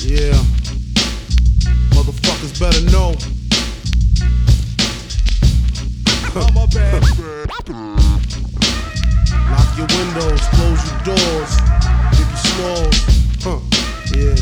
Yeah, motherfuckers better know. I'm a bad Lock your windows, close your doors. Biggie Smalls, yeah.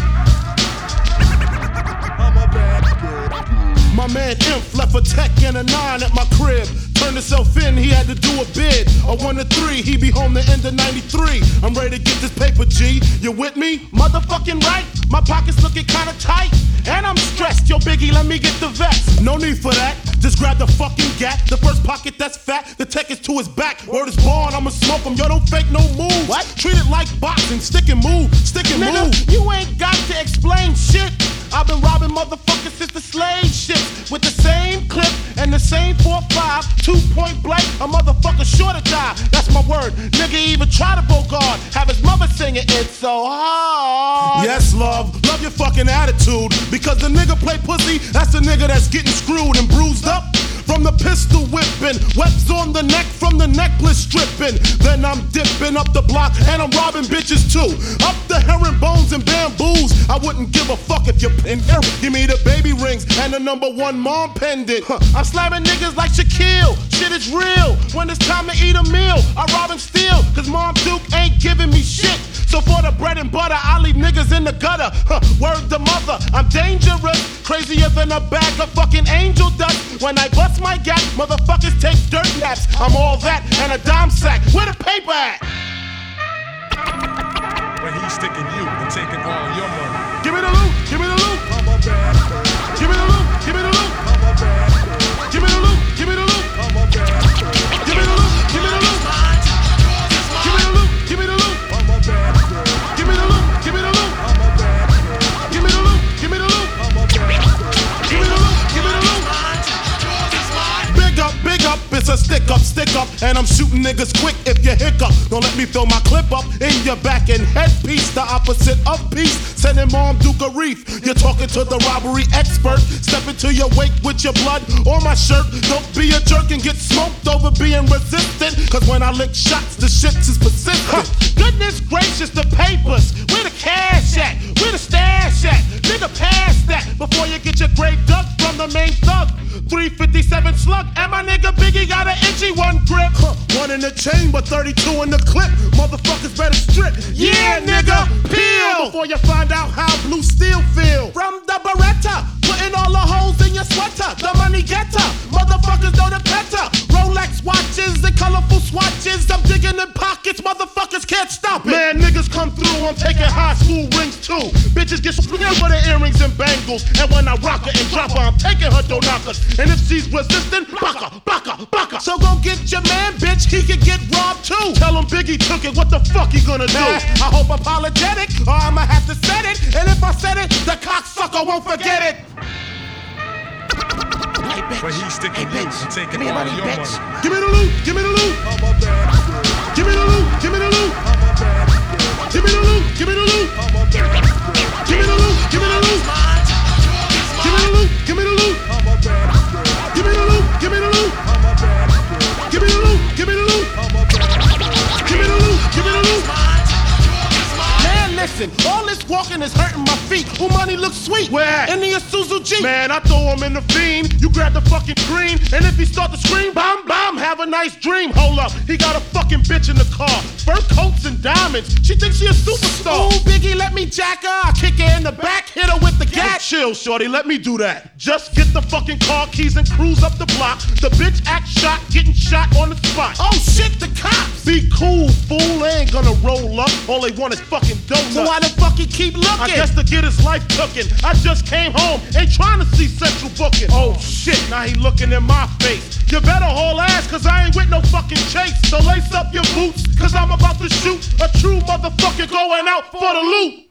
I'm a bad My man Imp left a tech and a 9 at my crib. Turned himself in, he had to do a bid. A 1 to 3, he be home the end of 93. I'm ready to get this paper, G. You with me? Motherfucking right. My pockets looking kinda tight. And I'm stressed. Yo, Biggie, let me get the vest. No need for that. Just grab the fucking gat. The first pocket that's fat. The tech is to his back. Word is born, I'ma smoke him. Yo, don't fake no moves. What? Treat it like boxing. Stick and move. Stick and Nigga, move. you ain't got to explain shit. I've been robbing motherfuckers since the slave ships with the same clip and the same 4.5, 2-point blank. A motherfucker sure to die. That's my word. Nigga even try to bogart. Have his mother singing It's So Hard. Yes, love your fucking attitude. Because the nigga play pussy, that's the nigga that's getting screwed and bruised up. From the pistol whipping, webs on the neck from the necklace stripping. Then I'm dipping up the block and I'm robbing bitches too. Up the herringbones and bamboos. I wouldn't give a fuck if you're in here. Give me the baby rings and the #1 mom pendant. I'm slamming niggas like Shaquille. Shit is real. When it's time to eat a meal, I rob and steal. Cause Mom Duke ain't giving me shit. So for the bread and butter, I leave niggas in the gutter. Word to mother, I'm dangerous. Crazier than a bag of fucking angel dust. When I bust my gap, motherfuckers take dirt naps. I'm all that and a dime sack. Where the paper at? When he's sticking you and taking all your money. Give me the loot, give me the loot. I'm a bad Give me the loot, give me the loot. I'm a bad Give me the loot, give me the loot. I'm a bad Give me the loot, give me the loot. Give me the loot, give me the loot. I'm a bad Give me the loot, give me the loot. I'm a bad Give me the loot, give me the loot. I'm a bad Give me the loot, give me the loot. Big up, it's a stick up, and I'm shooting niggas quick if you hiccup. Don't let me throw my clip up in your back and headpiece, the opposite of peace. Sending Mom Duke a reef. You're talking to the robbery expert. Step into your wake with your blood or my shirt. Don't be a jerk and get smoked over being resistant. Cause when I lick shots, the shit is persistent. Goodness gracious, the papers. Where the cash at? Where the stash at? Nigga, pass that before you get your grave dug from the main thug. 357 slug, and my nigga Biggie got an itchy one grip. One in the chamber, 32 in the clip. Motherfuckers better strip. Yeah, nigga, peel Before you find out how blue steel feel. from the Beretta, putting all the holes in your sweater. The money getter, motherfuckers know the better. Rolex watches and colorful swatches. I'm digging in pockets, motherfuckers can't stop it. Man, niggas come through, I'm taking high school rings too. Bitches get swinging for the earrings and bangles. And when I rock her and drop her, I'm taking her knockers. And if she's resistant, baka. So go get your man, bitch, he could get robbed too. Tell him Biggie took it, what the fuck he gonna do? I hope apologetic, or I'ma have to set it. And if I said it, the cocksucker won't forget it. Hey, bitch. When he's sticking Hey, you bitch. and taking Give me all money, your bitch. money. Give me the loot, give me the loot, I'm a bad give me the loot, give me the loot, I'm a bad give me the loot, give me the loot, I'm a bad give me the loot, give me the loot, give me the loot, give me the loot, I'm a bad give me the loot, give me the loot, I'm a bad give me the loot, give me the loot, I'm a bad give me the loot, give me the loot. Man, listen, all this walking is hurting my feet. Who money looks sweet? Where at? In the Isuzu Jeep. Man, I throw him in the fiend. You grab the fucking green, and if he start to scream, bam, bam, have a nice dream. Hold up, he got a fucking bitch in the car. Fur coats and diamonds. She thinks she a superstar. Ooh, Biggie, let me jack her. I kick her in the back, hit her with the Hey, gat. chill, shorty, let me do that. Just get the fucking car keys and cruise up the block. The bitch act shot, getting shot on the spot. Oh shit, the cops. Be cool, fool, they ain't gonna roll up. All they want is fucking donuts. So why the fuck he keep looking? I guess to get his life cooking. I just came home, ain't trying to see Central booking. Oh shit, now he looking in my face. You better haul ass, cause I ain't with no fucking chase. So lace up your boots, cause I'm about to shoot a true motherfucker going out for the loot.